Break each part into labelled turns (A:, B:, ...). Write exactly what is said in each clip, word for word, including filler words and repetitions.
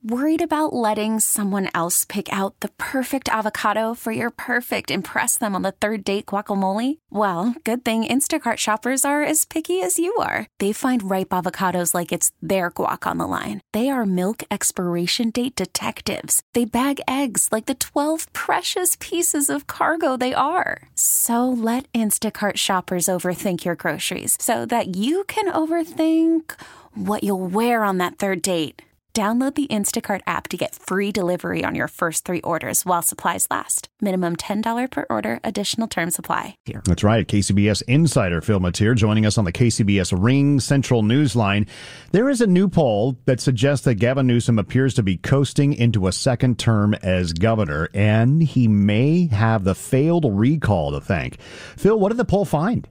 A: Worried about letting someone else pick out the perfect avocado for your perfect impress them on the third date guacamole? Well, good thing Instacart shoppers are as picky as you are. They find ripe avocados like it's their guac on the line. They are milk expiration date detectives. They bag eggs like the twelve precious pieces of cargo they are. So let Instacart shoppers overthink your groceries so that you can overthink what you'll wear on that third date. Download the Instacart app to get free delivery on your first three orders while supplies last. Minimum ten dollars per order. Additional terms apply.
B: That's right. K C B S insider Phil Matier joining us on the K C B S Ring Central Newsline. There is a new poll that suggests that Gavin Newsom appears to be coasting into a second term as governor, and he may have the failed recall to thank. Phil, what did the poll find?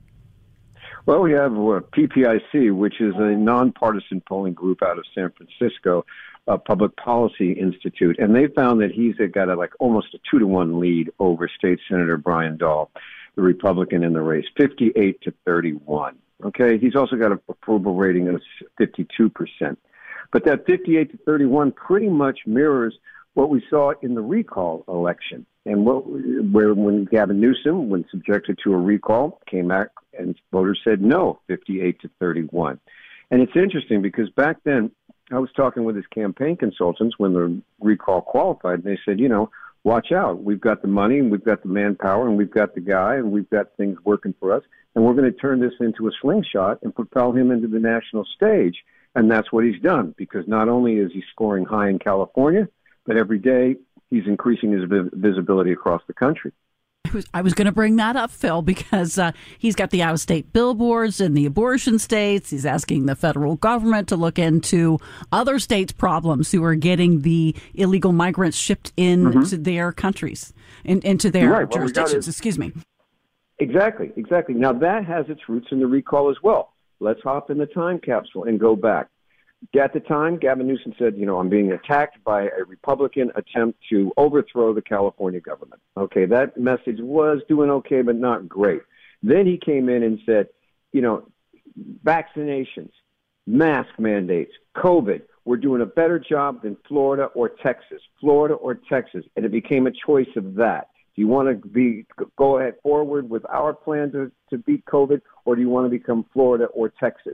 C: Well, we have uh, P P I C, which is a nonpartisan polling group out of San Francisco, a public policy institute, and they found that he's got a, like almost a two to one lead over State Senator Brian Dahl, the Republican in the race, fifty-eight to thirty-one. Okay, he's also got an approval rating of fifty-two percent, but that fifty-eight to thirty-one pretty much mirrors what we saw in the recall election. And what, where when Gavin Newsom, when subjected to a recall, came back and voters said no, fifty-eight to thirty-one. And it's interesting because back then I was talking with his campaign consultants when the recall qualified, and they said, you know, watch out. We've got the money and we've got the manpower and we've got the guy and we've got things working for us. And we're going to turn this into a slingshot and propel him into the national stage. And that's what he's done, because not only is he scoring high in California, but every day he's increasing his visibility across the country.
D: I was, I was going to bring that up, Phil, because uh, he's got the out-of-state billboards in the abortion states. He's asking the federal government to look into other states' problems who are getting the illegal migrants shipped into mm-hmm. their countries, in, into their
C: right.
D: jurisdictions.
C: Well,
D: Excuse me.
C: Exactly, exactly. Now, that has its roots in the recall as well. Let's hop in the time capsule and go back. At the time, Gavin Newsom said, you know, I'm being attacked by a Republican attempt to overthrow the California government. Okay, that message was doing okay, but not great. Then he came in and said, you know, vaccinations, mask mandates, COVID, we're doing a better job than Florida or Texas, Florida or Texas. And it became a choice of that. Do you want to be go ahead forward with our plan to, to beat COVID, or do you want to become Florida or Texas?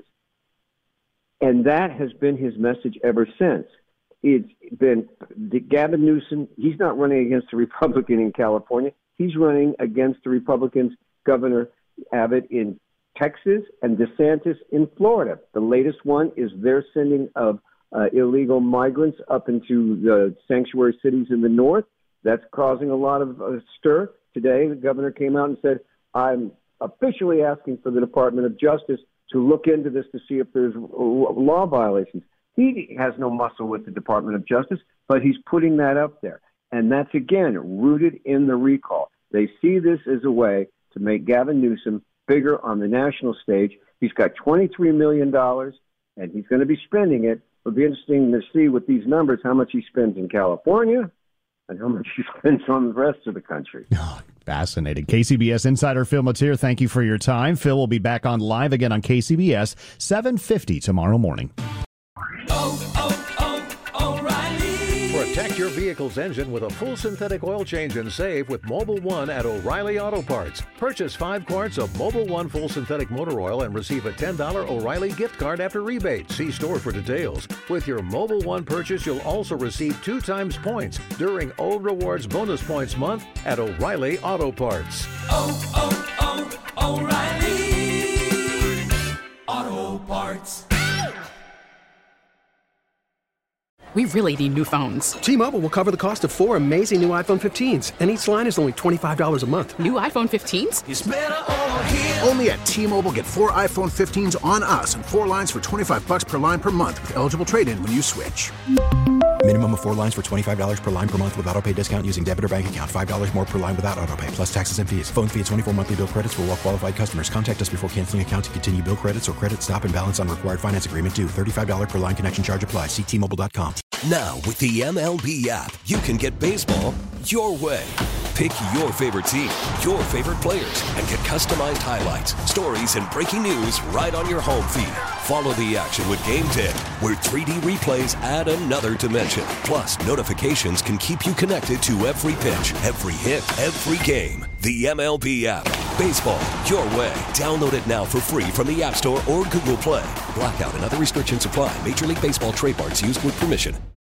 C: And that has been his message ever since. It's been Gavin Newsom. He's not running against a Republican in California. He's running against the Republicans, Governor Abbott in Texas and DeSantis in Florida. The latest one is their sending of uh, illegal migrants up into the sanctuary cities in the north. That's causing a lot of uh, stir. Today, the governor came out and said, I'm officially asking for the Department of Justice to look into this to see if there's law violations. He has no muscle with the Department of Justice, but he's putting that up there. And that's, again, rooted in the recall. They see this as a way to make Gavin Newsom bigger on the national stage. He's got twenty-three million dollars, and he's going to be spending it. It'll be interesting to see with these numbers how much he spends in California and how much he spends on the rest of the country.
B: Oh, fascinating. K C B S insider Phil Matier, thank you for your time. Phil will be back on live again on K C B S, seven fifty tomorrow morning.
E: Oh, oh, oh, O'Reilly.
F: Protect your vehicle's engine with a full synthetic oil change and save with Mobil one at O'Reilly Auto Parts. Purchase five quarts of Mobil one full synthetic motor oil and receive a ten dollars O'Reilly gift card after rebate. See store for details. With your Mobil one purchase, you'll also receive two times points during O Rewards Bonus Points Month at O'Reilly Auto Parts.
E: Oh, oh, oh, O'Reilly Auto Parts.
G: We really need new phones.
H: T-Mobile will cover the cost of four amazing new iPhone fifteens, and each line is only twenty-five dollars a month.
G: New iPhone fifteens?
E: It's better over here.
I: Only at T-Mobile, get four iPhone fifteens on us and four lines for twenty-five bucks per line per month with eligible trade-in when you switch.
J: Minimum of four lines for twenty-five dollars per line per month with autopay discount using debit or bank account. five dollars more per line without autopay, plus taxes and fees. Phone fee at twenty-four monthly bill credits for well-qualified customers. Contact us before canceling account to continue bill credits or credit stop and balance on required finance agreement due. thirty-five dollars per line connection charge applies. See T Mobile dot com.
K: Now, with the M L B app, you can get baseball your way. Pick your favorite team, your favorite players, and get customized highlights, stories, and breaking news right on your home feed. Follow the action with Game ten, where three D replays add another dimension. Plus, notifications can keep you connected to every pitch, every hit, every game. The M L B app. Baseball, your way. Download it now for free from the App Store or Google Play. Blackout and other restrictions apply. Major League Baseball trademarks used with permission.